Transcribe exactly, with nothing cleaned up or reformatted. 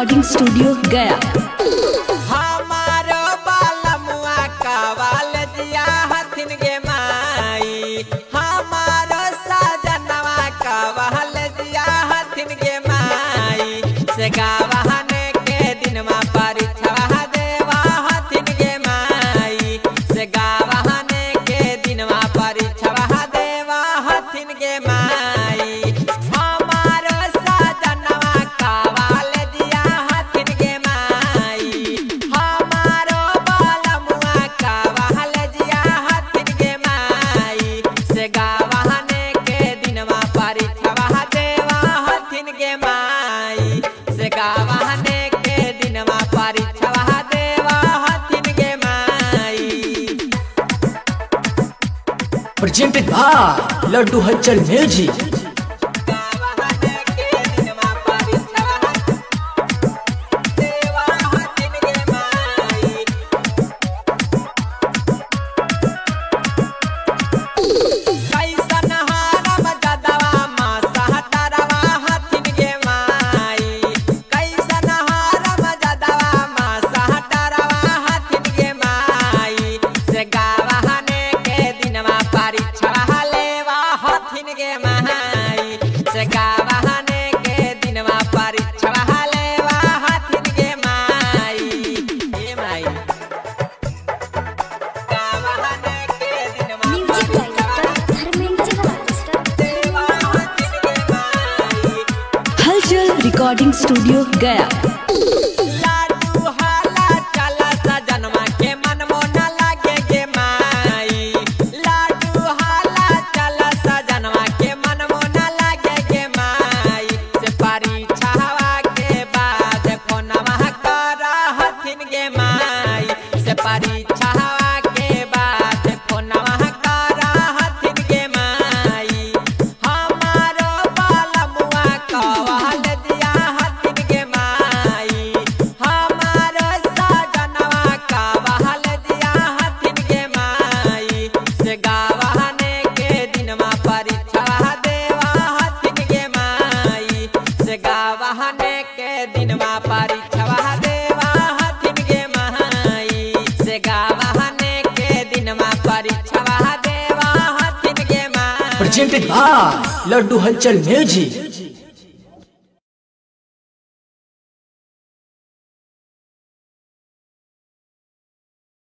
Recording studio गया। हमारो बालमुआ कावाल दिया हथिन गे माई, हमारो साजनवा कावाल दिया हथिन गे माई, से गावहने के दिनमा परीक्षा देवा हथिन गे माई, से गावहने के दिनमा परीक्षा देवा हथिन गे माई। हमारो साजनवा कावाल दिया हथिन गे माई, हमारो बालमुआ कावाल दिया हथिन गे माई, से गावहने के दिनमा परीक्षा देवा हथिन गे माई, से गावहने के दिनमा परीक्षा देवा हथिन गे माई। Presented by Laddu Halchal music. Recording studio गया। लाडू हाला चला सजनवा के मन मोना लागे गे माई, लाडू हाला चला सजनवा के मन मोना लागे गे माई, से परीक्षावा के बाद फोनवा करा हथिन गे माई, से परीक्षावा के बाद फोनवा करा हथिन गे माई। हमारो बालमुआ कवाल दिया हथिन गे माई, हमारो साजनवा कावाल दिया हथिन गे माई, से गावहने के दिनमा परीक्षा देवा हथिन गे माई, से गावहने के दिनमा परीक्षा देवा हथिन गे माई, से गावहने के दिनमा परीक्षा देवा हथिन गे माई। Presented by Laddu Halchal music.